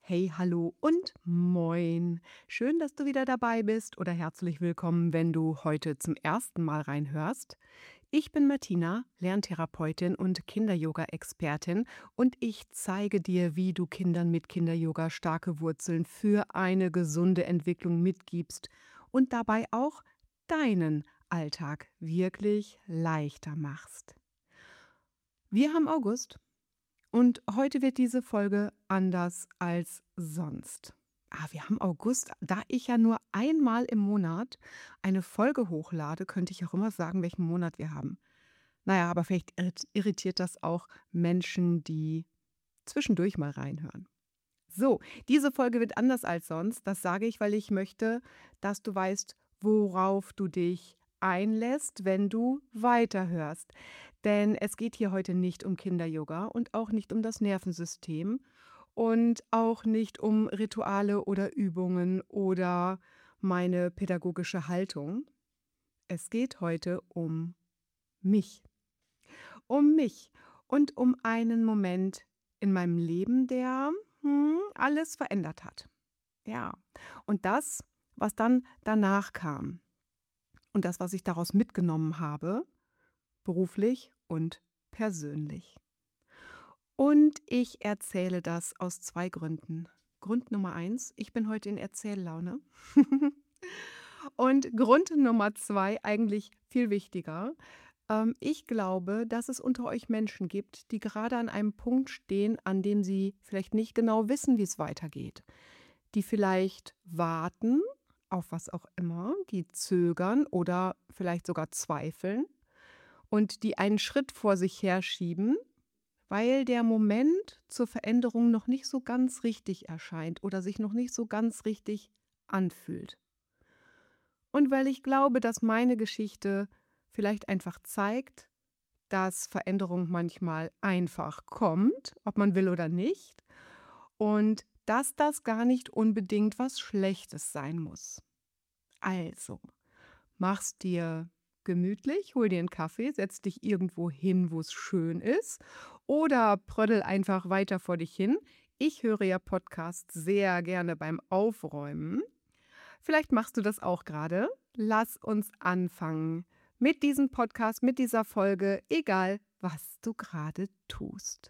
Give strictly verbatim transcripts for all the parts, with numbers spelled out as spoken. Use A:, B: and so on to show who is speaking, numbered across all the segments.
A: Hey, hallo und moin. Schön, dass du wieder dabei bist oder herzlich willkommen, wenn du heute zum ersten Mal reinhörst. Ich bin Martina, Lerntherapeutin und Kinder-Yoga-Expertin und ich zeige dir, wie du Kindern mit Kinder-Yoga starke Wurzeln für eine gesunde Entwicklung mitgibst und dabei auch deinen Alltag wirklich leichter machst. Wir haben August. Und heute wird diese Folge anders als sonst. Ah, wir haben August. Da ich ja nur einmal im Monat eine Folge hochlade, könnte ich auch immer sagen, welchen Monat wir haben. Naja, aber vielleicht irrit- irritiert das auch Menschen, die zwischendurch mal reinhören. So, diese Folge wird anders als sonst. Das sage ich, weil ich möchte, dass du weißt, worauf du dich einlässt, wenn du weiterhörst. Denn es geht hier heute nicht um Kinder-Yoga und auch nicht um das Nervensystem und auch nicht um Rituale oder Übungen oder meine pädagogische Haltung. Es geht heute um mich. Um mich und um einen Moment in meinem Leben, der hm, alles verändert hat. Ja, und das, was dann danach kam und das, was ich daraus mitgenommen habe, beruflich und persönlich. Und ich erzähle das aus zwei Gründen. Grund Nummer eins, ich bin heute in Erzähllaune. Und Grund Nummer zwei, eigentlich viel wichtiger. Ähm, ich glaube, dass es unter euch Menschen gibt, die gerade an einem Punkt stehen, an dem sie vielleicht nicht genau wissen, wie es weitergeht. Die vielleicht warten, auf was auch immer, die zögern oder vielleicht sogar zweifeln und die einen Schritt vor sich herschieben, weil der Moment zur Veränderung noch nicht so ganz richtig erscheint oder sich noch nicht so ganz richtig anfühlt. Und weil ich glaube, dass meine Geschichte vielleicht einfach zeigt, dass Veränderung manchmal einfach kommt, ob man will oder nicht, und dass das gar nicht unbedingt was Schlechtes sein muss. Also, mach's dir gemütlich, hol dir einen Kaffee, setz dich irgendwo hin, wo es schön ist oder pröddel einfach weiter vor dich hin. Ich höre ja Podcasts sehr gerne beim Aufräumen. Vielleicht machst du das auch gerade. Lass uns anfangen mit diesem Podcast, mit dieser Folge, egal was du gerade tust.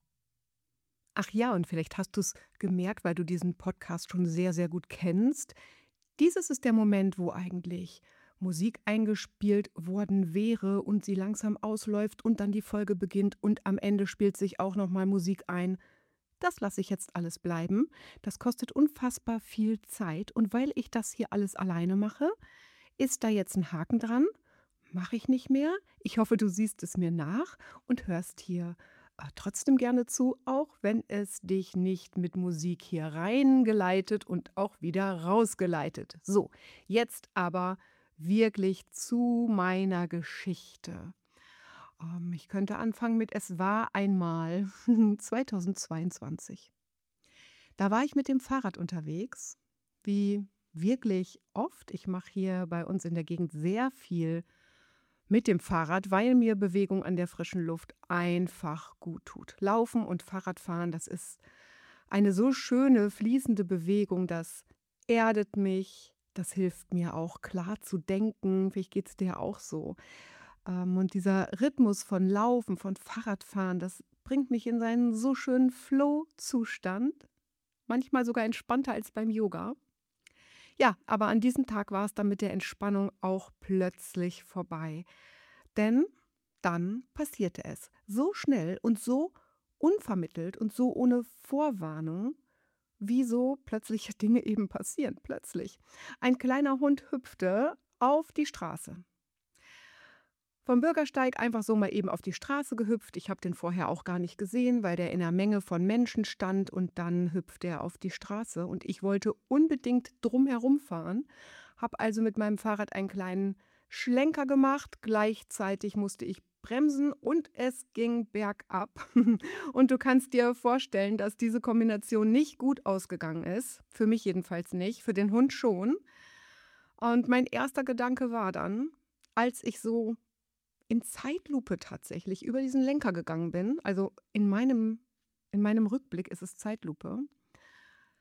A: Ach ja, und vielleicht hast du es gemerkt, weil du diesen Podcast schon sehr, sehr gut kennst. Dieses ist der Moment, wo eigentlich Musik eingespielt worden wäre und sie langsam ausläuft und dann die Folge beginnt und am Ende spielt sich auch nochmal Musik ein. Das lasse ich jetzt alles bleiben. Das kostet unfassbar viel Zeit und weil ich das hier alles alleine mache, ist da jetzt ein Haken dran. Mache ich nicht mehr. Ich hoffe, du siehst es mir nach und hörst hier äh, trotzdem gerne zu, auch wenn es dich nicht mit Musik hier reingeleitet und auch wieder rausgeleitet. So, jetzt aber wirklich zu meiner Geschichte. Ähm, ich könnte anfangen mit Es war einmal zweitausendzweiundzwanzig. Da war ich mit dem Fahrrad unterwegs, wie wirklich oft. Ich mache hier bei uns in der Gegend sehr viel mit dem Fahrrad, weil mir Bewegung an der frischen Luft einfach gut tut. Laufen und Fahrradfahren, das ist eine so schöne, fließende Bewegung, das erdet mich, das hilft mir auch klar zu denken. Vielleicht geht es dir auch so. Ähm, und dieser Rhythmus von Laufen, von Fahrradfahren, das bringt mich in seinen so schönen Flow-Zustand, manchmal sogar entspannter als beim Yoga. Ja, aber an diesem Tag war es dann mit der Entspannung auch plötzlich vorbei. Denn dann passierte es so schnell und so unvermittelt und so ohne Vorwarnung, wie so plötzliche Dinge eben passieren, plötzlich. Ein kleiner Hund hüpfte auf die Straße. Vom Bürgersteig einfach so mal eben auf die Straße gehüpft. Ich habe den vorher auch gar nicht gesehen, weil der in einer Menge von Menschen stand und dann hüpft er auf die Straße und ich wollte unbedingt drumherum fahren, habe also mit meinem Fahrrad einen kleinen Schlenker gemacht. Gleichzeitig musste ich bremsen und es ging bergab. Und du kannst dir vorstellen, dass diese Kombination nicht gut ausgegangen ist. Für mich jedenfalls nicht, für den Hund schon. Und mein erster Gedanke war dann, als ich so in Zeitlupe tatsächlich über diesen Lenker gegangen bin, also in meinem in meinem Rückblick ist es Zeitlupe,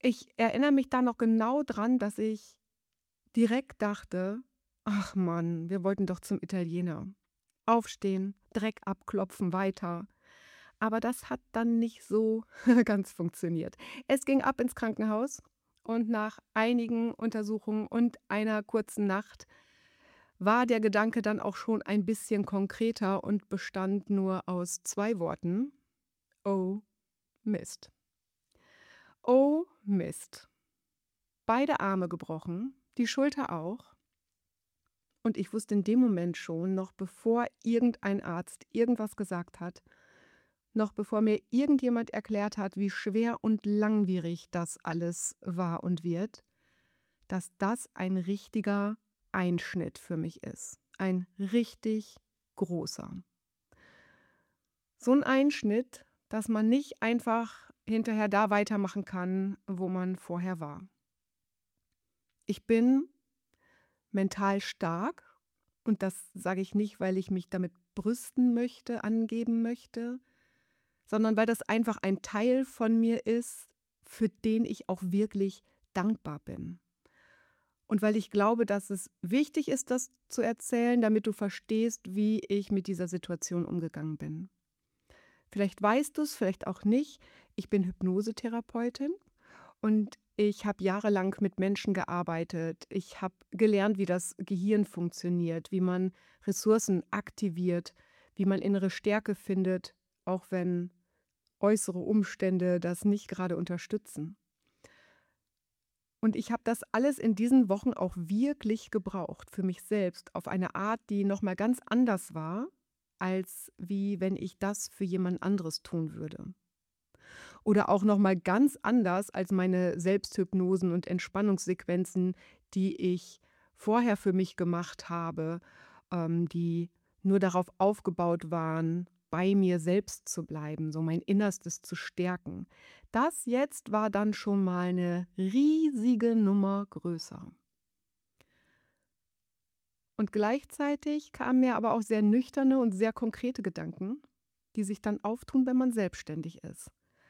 A: Ich erinnere mich da noch genau dran, dass ich direkt dachte: „Ach Mann, wir wollten doch zum Italiener. Aufstehen, Dreck abklopfen, weiter.“ Aber das hat dann nicht so ganz funktioniert. Es ging ab ins Krankenhaus und nach einigen Untersuchungen und einer kurzen Nacht war der Gedanke dann auch schon ein bisschen konkreter und bestand nur aus zwei Worten: „Oh Mist. Oh Mist.“ Beide Arme gebrochen, die Schulter auch. Und ich wusste in dem Moment schon, noch bevor irgendein Arzt irgendwas gesagt hat, noch bevor mir irgendjemand erklärt hat, wie schwer und langwierig das alles war und wird, dass das ein richtiger Einschnitt für mich ist. Ein richtig großer. So ein Einschnitt, dass man nicht einfach hinterher da weitermachen kann, wo man vorher war. Ich bin mental stark und das sage ich nicht, weil ich mich damit brüsten möchte, angeben möchte, sondern weil das einfach ein Teil von mir ist, für den ich auch wirklich dankbar bin. Und weil ich glaube, dass es wichtig ist, das zu erzählen, damit du verstehst, wie ich mit dieser Situation umgegangen bin. Vielleicht weißt du es, vielleicht auch nicht. Ich bin Hypnosetherapeutin und ich habe jahrelang mit Menschen gearbeitet. Ich habe gelernt, wie das Gehirn funktioniert, wie man Ressourcen aktiviert, wie man innere Stärke findet, auch wenn äußere Umstände das nicht gerade unterstützen. Und ich habe das alles in diesen Wochen auch wirklich gebraucht für mich selbst auf eine Art, die noch mal ganz anders war, als wie wenn ich das für jemand anderes tun würde. Oder auch noch mal ganz anders als meine Selbsthypnosen und Entspannungssequenzen, die ich vorher für mich gemacht habe, ähm, die nur darauf aufgebaut waren, bei mir selbst zu bleiben, so mein Innerstes zu stärken. Das jetzt war dann schon mal eine riesige Nummer größer. Und gleichzeitig kamen mir aber auch sehr nüchterne und sehr konkrete Gedanken, die sich dann auftun, wenn man selbstständig ist.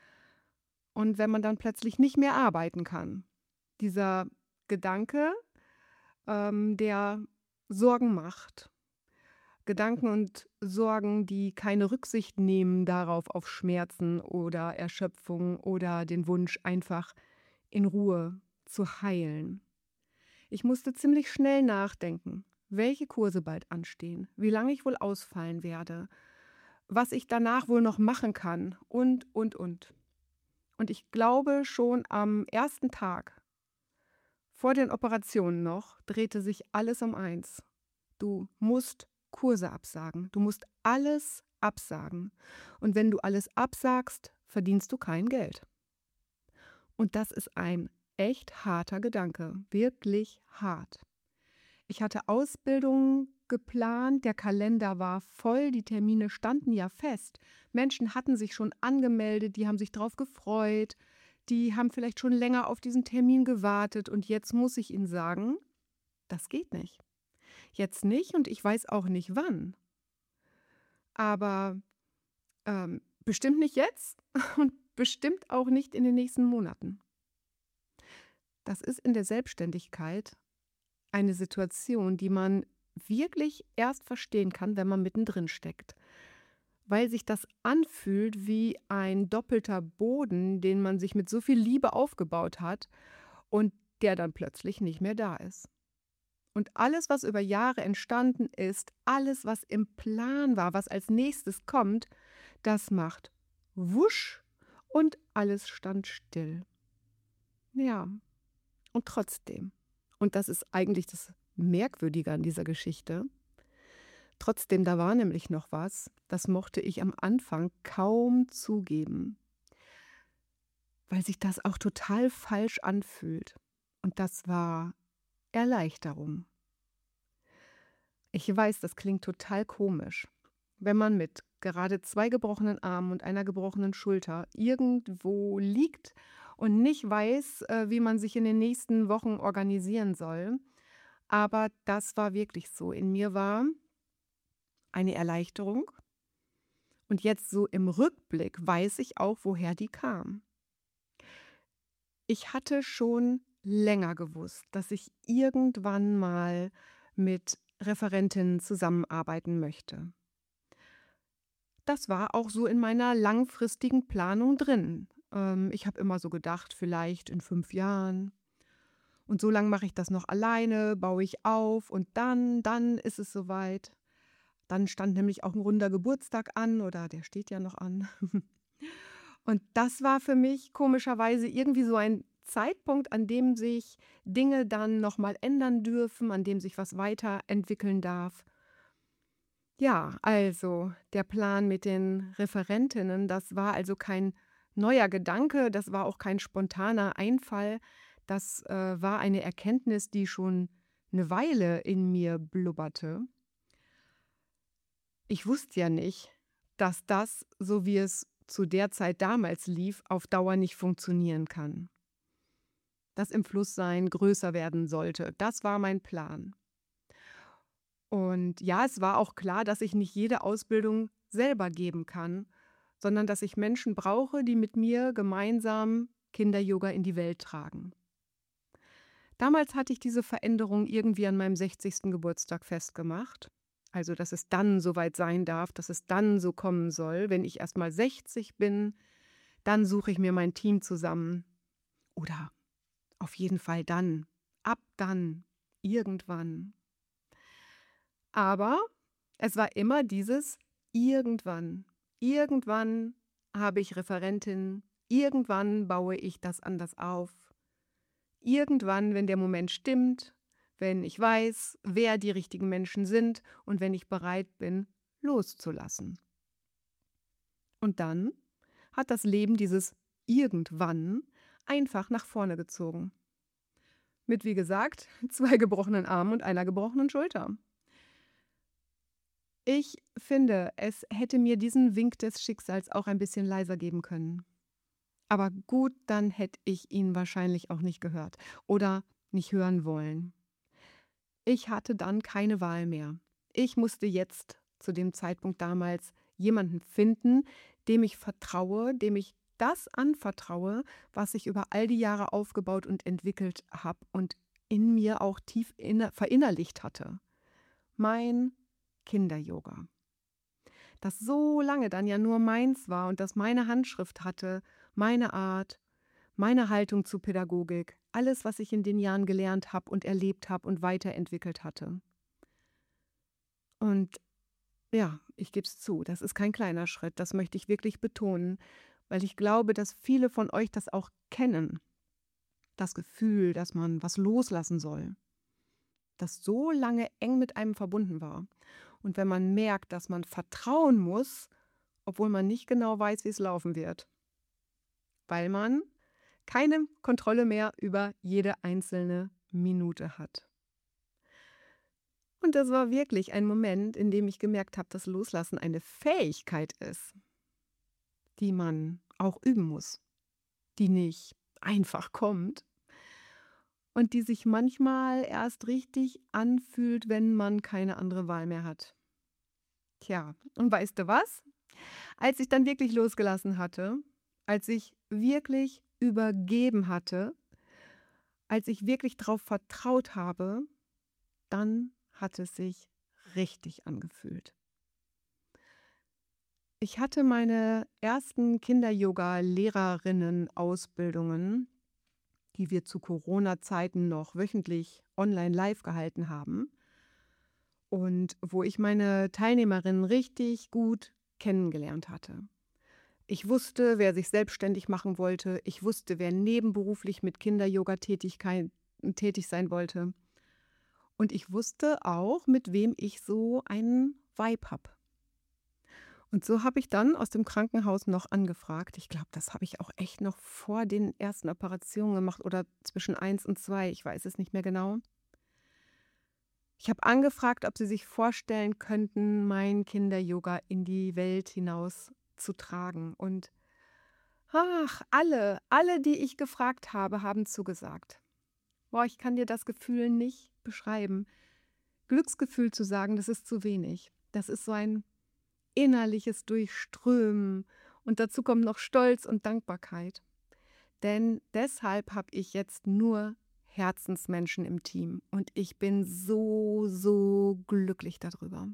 A: Und wenn man dann plötzlich nicht mehr arbeiten kann. Dieser Gedanke, ähm, der Sorgen macht. Gedanken und Sorgen, die keine Rücksicht nehmen darauf, auf Schmerzen oder Erschöpfung oder den Wunsch, einfach in Ruhe zu heilen. Ich musste ziemlich schnell nachdenken, welche Kurse bald anstehen, wie lange ich wohl ausfallen werde, was ich danach wohl noch machen kann und, und, und. Und ich glaube, schon am ersten Tag vor den Operationen noch drehte sich alles um eins. Du musst Kurse absagen. Du musst alles absagen. Und wenn du alles absagst, verdienst du kein Geld. Und das ist ein echt harter Gedanke. Wirklich hart. Ich hatte Ausbildungen geplant, der Kalender war voll, die Termine standen ja fest. Menschen hatten sich schon angemeldet, die haben sich drauf gefreut, die haben vielleicht schon länger auf diesen Termin gewartet und jetzt muss ich ihnen sagen, das geht nicht. Jetzt nicht und ich weiß auch nicht wann. Aber ähm, bestimmt nicht jetzt und bestimmt auch nicht in den nächsten Monaten. Das ist in der Selbstständigkeit eine Situation, die man wirklich erst verstehen kann, wenn man mittendrin steckt. Weil sich das anfühlt wie ein doppelter Boden, den man sich mit so viel Liebe aufgebaut hat und der dann plötzlich nicht mehr da ist. Und alles, was über Jahre entstanden ist, alles, was im Plan war, was als nächstes kommt, das macht wusch und alles stand still. Ja, und trotzdem, und das ist eigentlich das Merkwürdige an dieser Geschichte, trotzdem, da war nämlich noch was, das mochte ich am Anfang kaum zugeben, weil sich das auch total falsch anfühlt. Und das war Erleichterung. Ich weiß, das klingt total komisch. Wenn man mit gerade zwei gebrochenen Armen und einer gebrochenen Schulter irgendwo liegt und nicht weiß, äh, wie man sich in den nächsten Wochen organisieren soll. Aber das war wirklich so. In mir war eine Erleichterung und jetzt so im Rückblick weiß ich auch, woher die kam. Ich hatte schon länger gewusst, dass ich irgendwann mal mit Referentinnen zusammenarbeiten möchte. Das war auch so in meiner langfristigen Planung drin. Ähm, ich habe immer so gedacht, vielleicht in fünf Jahren. Und so lange mache ich das noch alleine, baue ich auf und dann, dann ist es soweit. Dann stand nämlich auch ein runder Geburtstag an oder der steht ja noch an. Und das war für mich komischerweise irgendwie so ein Zeitpunkt, an dem sich Dinge dann noch mal ändern dürfen, an dem sich was weiterentwickeln darf. Ja, also der Plan mit den Referentinnen, das war also kein neuer Gedanke, das war auch kein spontaner Einfall. Das, äh, war eine Erkenntnis, die schon eine Weile in mir blubberte. Ich wusste ja nicht, dass das, so wie es zu der Zeit damals lief, auf Dauer nicht funktionieren kann. Dass im Flusssein größer werden sollte. Das war mein Plan. Und ja, es war auch klar, dass ich nicht jede Ausbildung selber geben kann, sondern dass ich Menschen brauche, die mit mir gemeinsam Kinder-Yoga in die Welt tragen. Damals hatte ich diese Veränderung irgendwie an meinem sechzigsten Geburtstag festgemacht. Also, dass es dann soweit sein darf, dass es dann so kommen soll. Wenn ich erst mal sechzig bin, dann suche ich mir mein Team zusammen. Oder auf jeden Fall dann. Ab dann. Irgendwann. Aber es war immer dieses irgendwann. Irgendwann habe ich Referentinnen. Irgendwann baue ich das anders auf. Irgendwann, wenn der Moment stimmt, wenn ich weiß, wer die richtigen Menschen sind und wenn ich bereit bin, loszulassen. Und dann hat das Leben dieses irgendwann einfach nach vorne gezogen. Mit, wie gesagt, zwei gebrochenen Armen und einer gebrochenen Schulter. Ich finde, es hätte mir diesen Wink des Schicksals auch ein bisschen leiser geben können. Aber gut, dann hätte ich ihn wahrscheinlich auch nicht gehört oder nicht hören wollen. Ich hatte dann keine Wahl mehr. Ich musste jetzt zu dem Zeitpunkt damals jemanden finden, dem ich vertraue, dem ich das anvertraue, was ich über all die Jahre aufgebaut und entwickelt habe und in mir auch tief inner verinnerlicht hatte. Mein Kinder-Yoga. Das so lange dann ja nur meins war und das meine Handschrift hatte, meine Art, meine Haltung zu Pädagogik, alles, was ich in den Jahren gelernt habe und erlebt habe und weiterentwickelt hatte. Und ja, ich gebe es zu, das ist kein kleiner Schritt, das möchte ich wirklich betonen, weil ich glaube, dass viele von euch das auch kennen. Das Gefühl, dass man was loslassen soll, das so lange eng mit einem verbunden war. Und wenn man merkt, dass man vertrauen muss, obwohl man nicht genau weiß, wie es laufen wird, weil man keine Kontrolle mehr über jede einzelne Minute hat. Und das war wirklich ein Moment, in dem ich gemerkt habe, dass Loslassen eine Fähigkeit ist, die man auch üben muss, die nicht einfach kommt und die sich manchmal erst richtig anfühlt, wenn man keine andere Wahl mehr hat. Tja, und weißt du was? Als ich dann wirklich losgelassen hatte, als ich wirklich übergeben hatte, als ich wirklich darauf vertraut habe, dann hat es sich richtig angefühlt. Ich hatte meine ersten Kinder-Yoga-Lehrerinnen-Ausbildungen, die wir zu Corona-Zeiten noch wöchentlich online live gehalten haben und wo ich meine Teilnehmerinnen richtig gut kennengelernt hatte. Ich wusste, wer sich selbstständig machen wollte. Ich wusste, wer nebenberuflich mit Kinder-Yoga-Tätigkeit tätig sein wollte. Und ich wusste auch, mit wem ich so einen Vibe habe. Und so habe ich dann aus dem Krankenhaus noch angefragt. Ich glaube, das habe ich auch echt noch vor den ersten Operationen gemacht oder zwischen eins und zwei. Ich weiß es nicht mehr genau. Ich habe angefragt, ob sie sich vorstellen könnten, mein Kinder-Yoga in die Welt hinaus zu tragen. Und ach, alle, alle, die ich gefragt habe, haben zugesagt. Boah, ich kann dir das Gefühl nicht beschreiben. Glücksgefühl zu sagen, das ist zu wenig. Das ist so ein innerliches Durchströmen und dazu kommt noch Stolz und Dankbarkeit. Denn deshalb habe ich jetzt nur Herzensmenschen im Team und ich bin so, so glücklich darüber.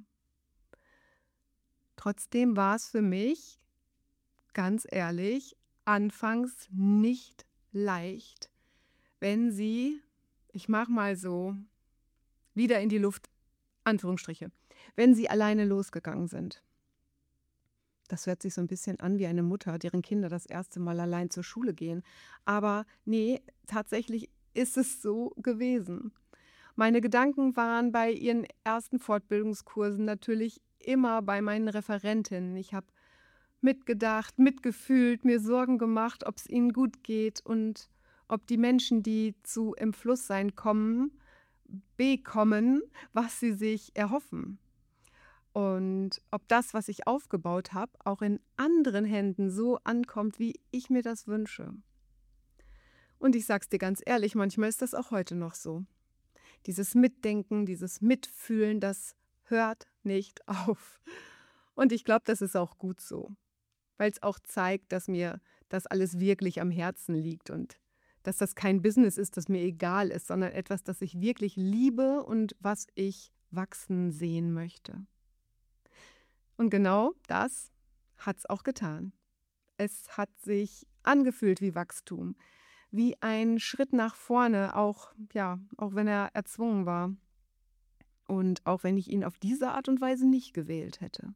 A: Trotzdem war es für mich, ganz ehrlich, anfangs nicht leicht, wenn sie, ich mache mal so wieder in die Luft, Anführungsstriche, wenn sie alleine losgegangen sind. Das hört sich so ein bisschen an wie eine Mutter, deren Kinder das erste Mal allein zur Schule gehen. Aber nee, tatsächlich ist es so gewesen. Meine Gedanken waren bei ihren ersten Fortbildungskursen natürlich immer bei meinen Referentinnen. Ich habe mitgedacht, mitgefühlt, mir Sorgen gemacht, ob es ihnen gut geht und ob die Menschen, die zu Im Flusssein kommen, bekommen, was sie sich erhoffen. Und ob das, was ich aufgebaut habe, auch in anderen Händen so ankommt, wie ich mir das wünsche. Und ich sage es dir ganz ehrlich, manchmal ist das auch heute noch so. Dieses Mitdenken, dieses Mitfühlen, das hört nicht auf. Und ich glaube, das ist auch gut so, weil es auch zeigt, dass mir das alles wirklich am Herzen liegt und dass das kein Business ist, das mir egal ist, sondern etwas, das ich wirklich liebe und was ich wachsen sehen möchte. Und genau das hat es auch getan. Es hat sich angefühlt wie Wachstum, wie ein Schritt nach vorne, auch, ja, auch wenn er erzwungen war und auch wenn ich ihn auf diese Art und Weise nicht gewählt hätte.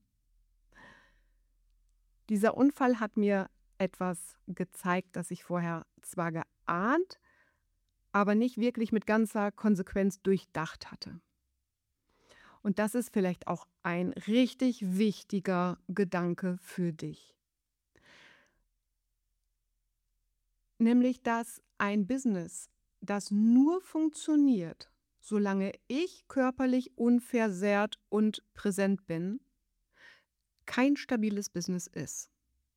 A: Dieser Unfall hat mir etwas gezeigt, das ich vorher zwar geahnt, aber nicht wirklich mit ganzer Konsequenz durchdacht hatte. Und das ist vielleicht auch ein richtig wichtiger Gedanke für dich. Nämlich, dass ein Business, das nur funktioniert, solange ich körperlich unversehrt und präsent bin, kein stabiles Business ist.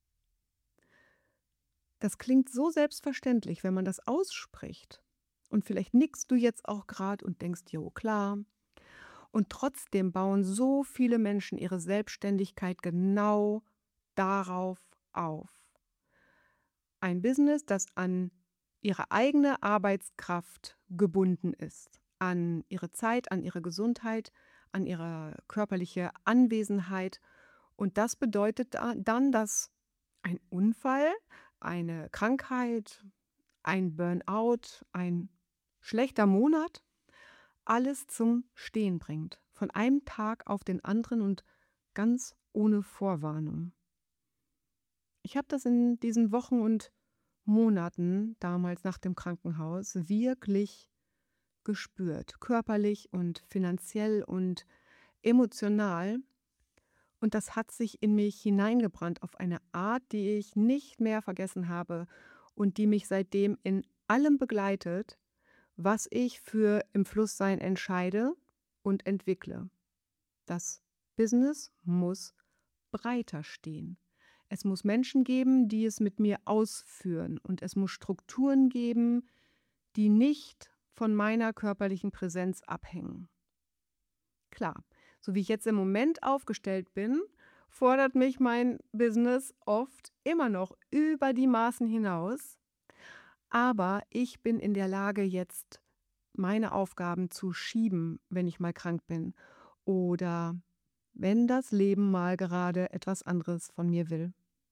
A: Das klingt so selbstverständlich, wenn man das ausspricht. Und vielleicht nickst du jetzt auch gerade und denkst, jo, klar. Und trotzdem bauen so viele Menschen ihre Selbstständigkeit genau darauf auf. Ein Business, das an ihre eigene Arbeitskraft gebunden ist, an ihre Zeit, an ihre Gesundheit, an ihre körperliche Anwesenheit. Und das bedeutet da- dann, dass ein Unfall, eine Krankheit, ein Burnout, ein schlechter Monat alles zum Stehen bringt. Von einem Tag auf den anderen und ganz ohne Vorwarnung. Ich habe das in diesen Wochen und Monaten damals nach dem Krankenhaus wirklich gespürt, körperlich und finanziell und emotional. Und das hat sich in mich hineingebrannt auf eine Art, die ich nicht mehr vergessen habe und die mich seitdem in allem begleitet, was ich für im Flusssein entscheide und entwickle. Das Business muss breiter stehen. Es muss Menschen geben, die es mit mir ausführen und es muss Strukturen geben, die nicht von meiner körperlichen Präsenz abhängen. Klar, so wie ich jetzt im Moment aufgestellt bin, fordert mich mein Business oft immer noch über die Maßen hinaus, aber ich bin in der Lage, jetzt meine Aufgaben zu schieben, wenn ich mal krank bin oder wenn das Leben mal gerade etwas anderes von mir will.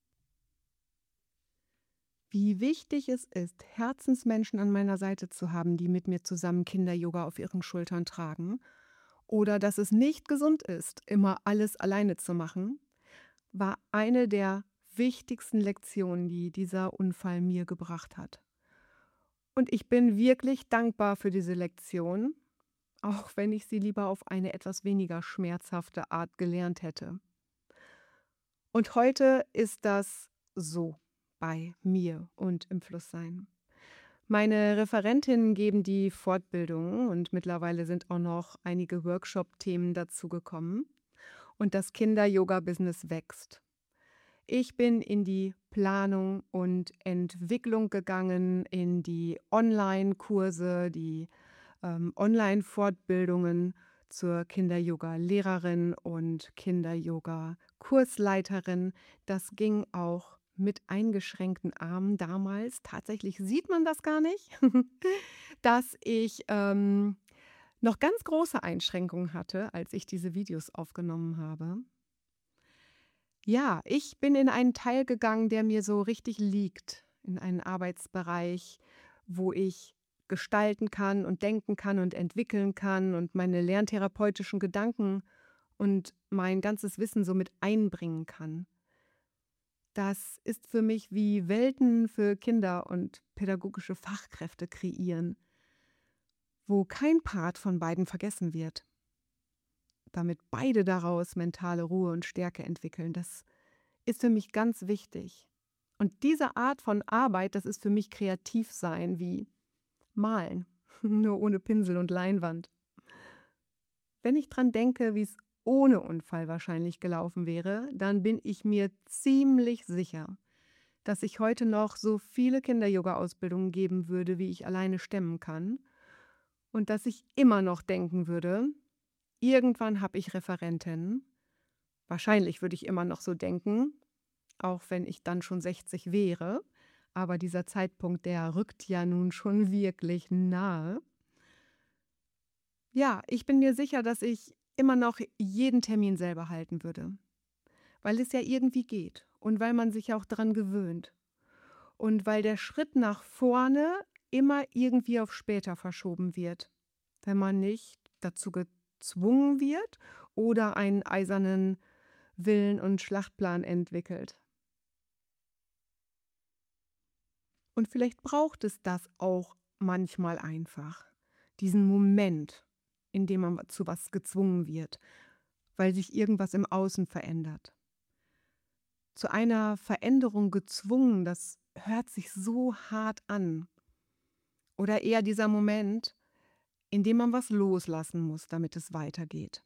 A: Wie wichtig es ist, Herzensmenschen an meiner Seite zu haben, die mit mir zusammen Kinder-Yoga auf ihren Schultern tragen, oder dass es nicht gesund ist, immer alles alleine zu machen, war eine der wichtigsten Lektionen, die dieser Unfall mir gebracht hat. Und ich bin wirklich dankbar für diese Lektion, auch wenn ich sie lieber auf eine etwas weniger schmerzhafte Art gelernt hätte. Und heute ist das so bei mir und im Flusssein. Meine Referentinnen geben die Fortbildung und mittlerweile sind auch noch einige Workshop-Themen dazugekommen und das Kinder-Yoga-Business wächst. Ich bin in die Planung und Entwicklung gegangen, in die Online-Kurse, die ähm, Online-Fortbildungen zur Kinder-Yoga-Lehrerin und Kinder-Yoga-Kursleiterin. Das ging auch mit eingeschränkten Armen damals, tatsächlich sieht man das gar nicht, dass ich, ähm, noch ganz große Einschränkungen hatte, als ich diese Videos aufgenommen habe. Ja, ich bin in einen Teil gegangen, der mir so richtig liegt, in einen Arbeitsbereich, wo ich gestalten kann und denken kann und entwickeln kann und meine lerntherapeutischen Gedanken und mein ganzes Wissen so mit einbringen kann. Das ist für mich wie Welten für Kinder und pädagogische Fachkräfte kreieren, wo kein Part von beiden vergessen wird, damit beide daraus mentale Ruhe und Stärke entwickeln. Das ist für mich ganz wichtig. Und diese Art von Arbeit, das ist für mich kreativ sein wie Malen, nur ohne Pinsel und Leinwand. Wenn ich dran denke, wie es ohne Unfall wahrscheinlich gelaufen wäre, dann bin ich mir ziemlich sicher, dass ich heute noch so viele Kinder-Yoga-Ausbildungen geben würde, wie ich alleine stemmen kann. Und dass ich immer noch denken würde, irgendwann habe ich Referentinnen. Wahrscheinlich würde ich immer noch so denken, auch wenn ich dann schon sechzig wäre. Aber dieser Zeitpunkt, der rückt ja nun schon wirklich nahe. Ja, ich bin mir sicher, dass ich immer noch jeden Termin selber halten würde, weil es ja irgendwie geht und weil man sich auch dran gewöhnt und weil der Schritt nach vorne immer irgendwie auf später verschoben wird, wenn man nicht dazu gezwungen wird oder einen eisernen Willen und Schlachtplan entwickelt. Und vielleicht braucht es das auch manchmal einfach, diesen Moment, in dem man zu was gezwungen wird, weil sich irgendwas im Außen verändert. Zu einer Veränderung gezwungen, das hört sich so hart an. Oder eher dieser Moment, in dem man was loslassen muss, damit es weitergeht.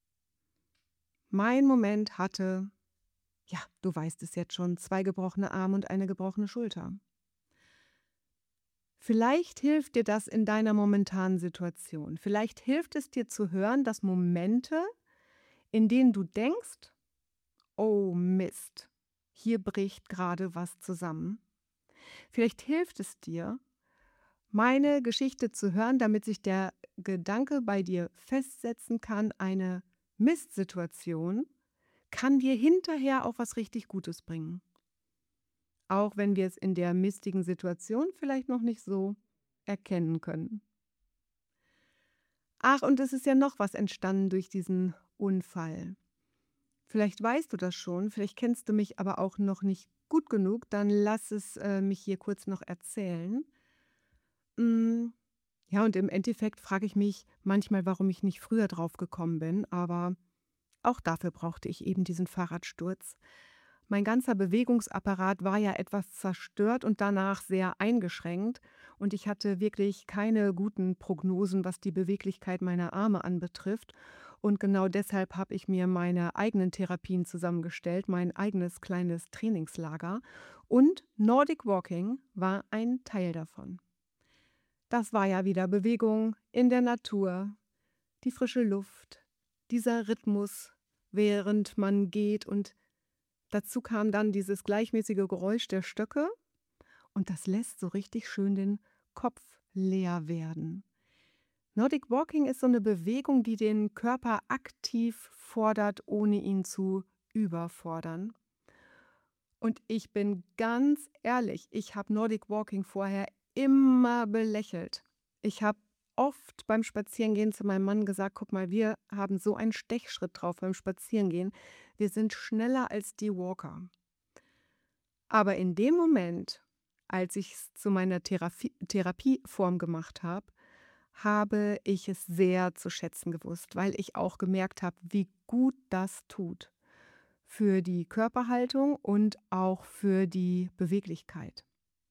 A: Mein Moment hatte, ja, du weißt es jetzt schon, zwei gebrochene Arme und eine gebrochene Schulter. Vielleicht hilft dir das in deiner momentanen Situation. Vielleicht hilft es dir zu hören, dass Momente, in denen du denkst, oh Mist, hier bricht gerade was zusammen. Vielleicht hilft es dir, meine Geschichte zu hören, damit sich der Gedanke bei dir festsetzen kann, eine Mistsituation kann dir hinterher auch was richtig Gutes bringen. Auch wenn wir es in der mistigen Situation vielleicht noch nicht so erkennen können. Ach, und es ist ja noch was entstanden durch diesen Unfall. Vielleicht weißt du das schon, vielleicht kennst du mich aber auch noch nicht gut genug, dann lass es äh, mich hier kurz noch erzählen. Mm, ja, und im Endeffekt frage ich mich manchmal, warum ich nicht früher drauf gekommen bin, aber auch dafür brauchte ich eben diesen Fahrradsturz. Mein ganzer Bewegungsapparat war ja etwas zerstört und danach sehr eingeschränkt und ich hatte wirklich keine guten Prognosen, was die Beweglichkeit meiner Arme anbetrifft. Und genau deshalb habe ich mir meine eigenen Therapien zusammengestellt, mein eigenes kleines Trainingslager. Und Nordic Walking war ein Teil davon. Das war ja wieder Bewegung in der Natur, die frische Luft, dieser Rhythmus, während man geht, und dazu kam dann dieses gleichmäßige Geräusch der Stöcke und das lässt so richtig schön den Kopf leer werden. Nordic Walking ist so eine Bewegung, die den Körper aktiv fordert, ohne ihn zu überfordern. Und ich bin ganz ehrlich, ich habe Nordic Walking vorher immer belächelt. Ich habe oft beim Spazierengehen zu meinem Mann gesagt, guck mal, wir haben so einen Stechschritt drauf beim Spazierengehen. Wir sind schneller als die Walker. Aber in dem Moment, als ich es zu meiner Therapie, Therapieform gemacht habe, habe ich es sehr zu schätzen gewusst, weil ich auch gemerkt habe, wie gut das tut für die Körperhaltung und auch für die Beweglichkeit.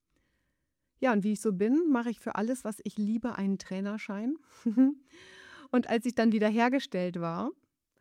A: Ja, und wie ich so bin, mache ich für alles, was ich liebe, einen Trainerschein. Und als ich dann wieder hergestellt war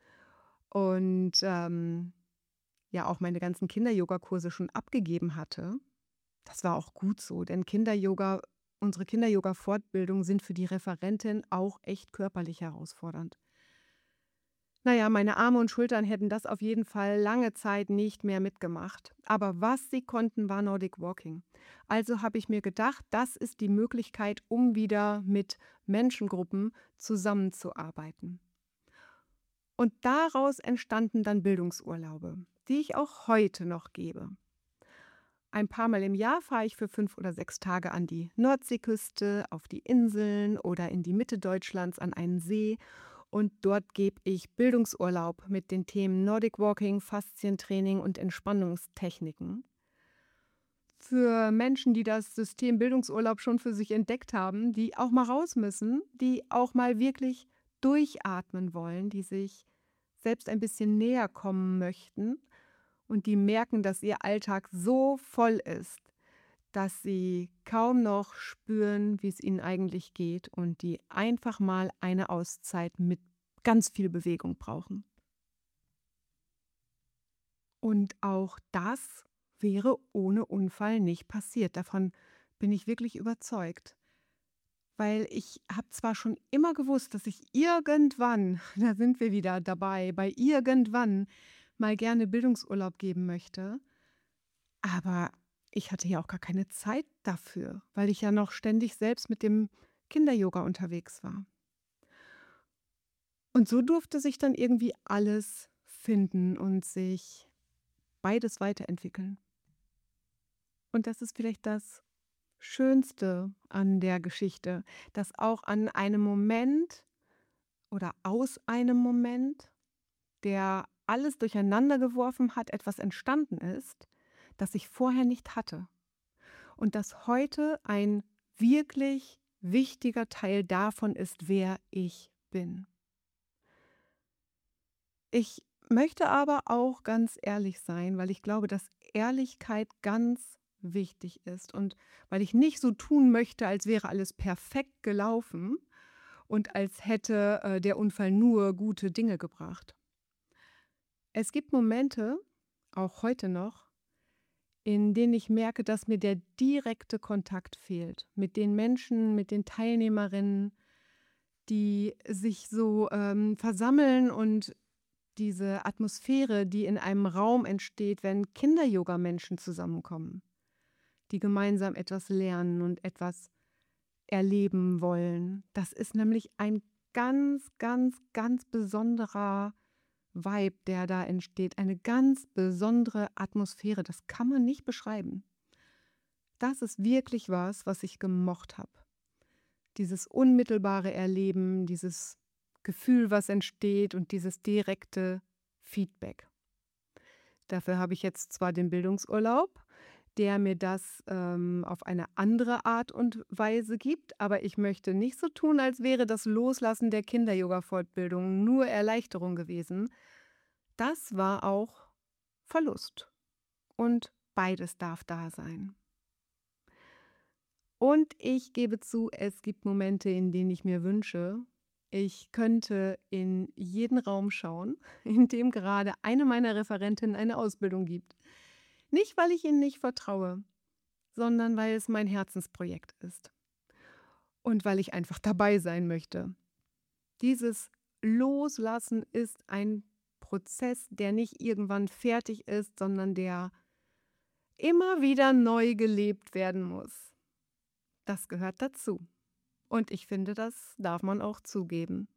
A: und ähm, ja auch meine ganzen Kinder-Yoga-Kurse schon abgegeben hatte, das war auch gut so, denn Kinder-Yoga, unsere Kinder-Yoga-Fortbildungen sind für die Referentin auch echt körperlich herausfordernd. Na ja, meine Arme und Schultern hätten das auf jeden Fall lange Zeit nicht mehr mitgemacht. Aber was sie konnten, war Nordic Walking. Also habe ich mir gedacht, das ist die Möglichkeit, um wieder mit Menschengruppen zusammenzuarbeiten. Und daraus entstanden dann Bildungsurlaube, die ich auch heute noch gebe. Ein paar Mal im Jahr fahre ich für fünf oder sechs Tage an die Nordseeküste, auf die Inseln oder in die Mitte Deutschlands an einen See. Und dort gebe ich Bildungsurlaub mit den Themen Nordic Walking, Faszientraining und Entspannungstechniken. Für Menschen, die das System Bildungsurlaub schon für sich entdeckt haben, die auch mal raus müssen, die auch mal wirklich durchatmen wollen, die sich selbst ein bisschen näher kommen möchten und die merken, dass ihr Alltag so voll ist, dass sie kaum noch spüren, wie es ihnen eigentlich geht und die einfach mal eine Auszeit mit ganz viel Bewegung brauchen. Und auch das wäre ohne Unfall nicht passiert. Davon bin ich wirklich überzeugt. Weil ich habe zwar schon immer gewusst, dass ich irgendwann, da sind wir wieder dabei, bei irgendwann mal gerne Bildungsurlaub geben möchte, aber ich hatte ja auch gar keine Zeit dafür, weil ich ja noch ständig selbst mit dem Kinder-Yoga unterwegs war. Und so durfte sich dann irgendwie alles finden und sich beides weiterentwickeln. Und das ist vielleicht das Schönste an der Geschichte, dass auch an einem Moment oder aus einem Moment, der alles durcheinander geworfen hat, etwas entstanden ist, das ich vorher nicht hatte. Und dass heute ein wirklich wichtiger Teil davon ist, wer ich bin. Ich möchte aber auch ganz ehrlich sein, weil ich glaube, dass Ehrlichkeit ganz wichtig ist und weil ich nicht so tun möchte, als wäre alles perfekt gelaufen und als hätte äh, der Unfall nur gute Dinge gebracht. Es gibt Momente, auch heute noch, in denen ich merke, dass mir der direkte Kontakt fehlt mit den Menschen, mit den Teilnehmerinnen, die sich so ähm, versammeln und diese Atmosphäre, die in einem Raum entsteht, wenn Kinder-Yoga-Menschen zusammenkommen, die gemeinsam etwas lernen und etwas erleben wollen. Das ist nämlich ein ganz, ganz, ganz besonderer Vibe, der da entsteht. Eine ganz besondere Atmosphäre. Das kann man nicht beschreiben. Das ist wirklich was, was ich gemocht habe. Dieses unmittelbare Erleben, dieses Gefühl, was entsteht und dieses direkte Feedback. Dafür habe ich jetzt zwar den Bildungsurlaub, der mir das ähm, auf eine andere Art und Weise gibt, aber ich möchte nicht so tun, als wäre das Loslassen der Kinder-Yoga-Fortbildung nur Erleichterung gewesen. Das war auch Verlust und beides darf da sein. Und ich gebe zu, es gibt Momente, in denen ich mir wünsche, ich könnte in jeden Raum schauen, in dem gerade eine meiner Referentinnen eine Ausbildung gibt. Nicht, weil ich ihnen nicht vertraue, sondern weil es mein Herzensprojekt ist und weil ich einfach dabei sein möchte. Dieses Loslassen ist ein Prozess, der nicht irgendwann fertig ist, sondern der immer wieder neu gelebt werden muss. Das gehört dazu. Und ich finde, das darf man auch zugeben.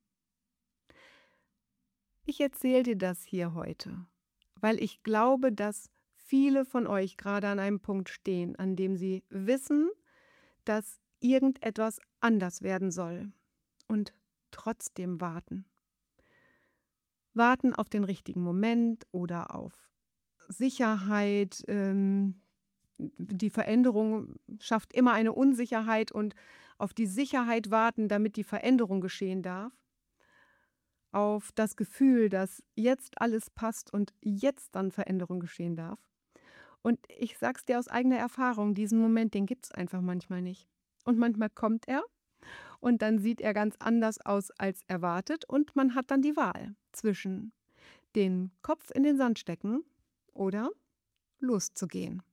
A: Ich erzähle dir das hier heute, weil ich glaube, dass viele von euch gerade an einem Punkt stehen, an dem sie wissen, dass irgendetwas anders werden soll und trotzdem warten. Warten auf den richtigen Moment oder auf Sicherheit. Ähm, die Veränderung schafft immer eine Unsicherheit und auf die Sicherheit warten, damit die Veränderung geschehen darf. Auf das Gefühl, dass jetzt alles passt und jetzt dann Veränderung geschehen darf. Und ich sag's dir aus eigener Erfahrung, diesen Moment, den gibt's einfach manchmal nicht. Und manchmal kommt er und dann sieht er ganz anders aus als erwartet und man hat dann die Wahl zwischen den Kopf in den Sand stecken oder loszugehen.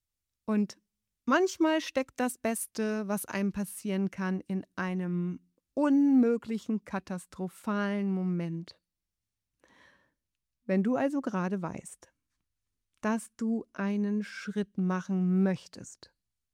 A: Und manchmal steckt das Beste, was einem passieren kann, in einem unmöglichen, katastrophalen Moment. Wenn du also gerade weißt, dass du einen Schritt machen möchtest,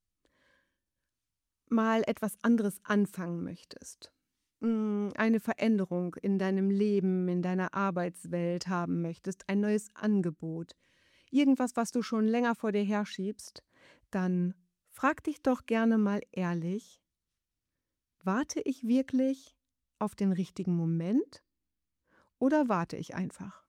A: mal etwas anderes anfangen möchtest, hm, eine Veränderung in deinem Leben, in deiner Arbeitswelt haben möchtest, ein neues Angebot, irgendwas, was du schon länger vor dir herschiebst, dann frag dich doch gerne mal ehrlich: Warte ich wirklich auf den richtigen Moment oder warte ich einfach?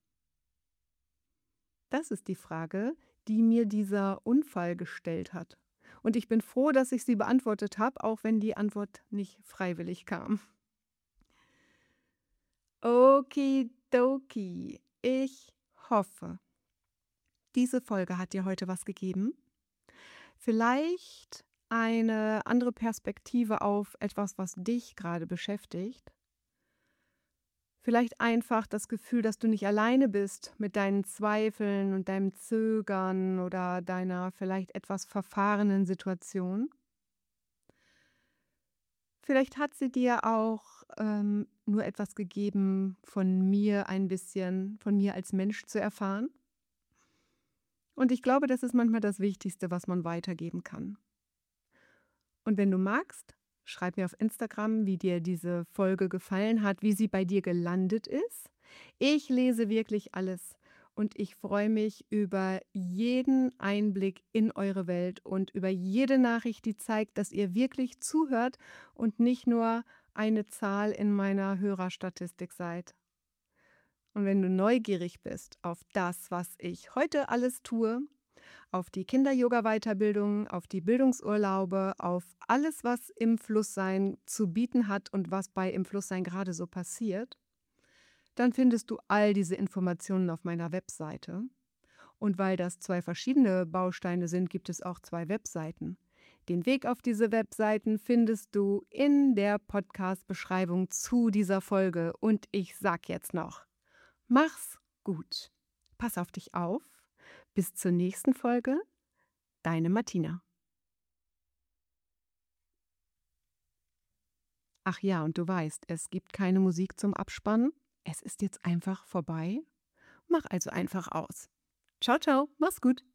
A: Das ist die Frage, die mir dieser Unfall gestellt hat. Und ich bin froh, dass ich sie beantwortet habe, auch wenn die Antwort nicht freiwillig kam. Okidoki. Ich hoffe, diese Folge hat dir heute was gegeben. Vielleicht eine andere Perspektive auf etwas, was dich gerade beschäftigt. Vielleicht einfach das Gefühl, dass du nicht alleine bist mit deinen Zweifeln und deinem Zögern oder deiner vielleicht etwas verfahrenen Situation. Vielleicht hat sie dir auch ähm, nur etwas gegeben, von mir ein bisschen, von mir als Mensch zu erfahren. Und ich glaube, das ist manchmal das Wichtigste, was man weitergeben kann. Und wenn du magst, schreib mir auf Instagram, wie dir diese Folge gefallen hat, wie sie bei dir gelandet ist. Ich lese wirklich alles und ich freue mich über jeden Einblick in eure Welt und über jede Nachricht, die zeigt, dass ihr wirklich zuhört und nicht nur eine Zahl in meiner Hörerstatistik seid. Und wenn du neugierig bist auf das, was ich heute alles tue, auf die Kinder-Yoga-Weiterbildung, auf die Bildungsurlaube, auf alles, was im Flusssein zu bieten hat und was bei Im Flusssein gerade so passiert, dann findest du all diese Informationen auf meiner Webseite. Und weil das zwei verschiedene Bausteine sind, gibt es auch zwei Webseiten. Den Weg auf diese Webseiten findest du in der Podcast-Beschreibung zu dieser Folge. Und ich sag jetzt noch, mach's gut. Pass auf dich auf. Bis zur nächsten Folge. Deine Martina. Ach ja, und du weißt, es gibt keine Musik zum Abspannen. Es ist jetzt einfach vorbei. Mach also einfach aus. Ciao, ciao, mach's gut.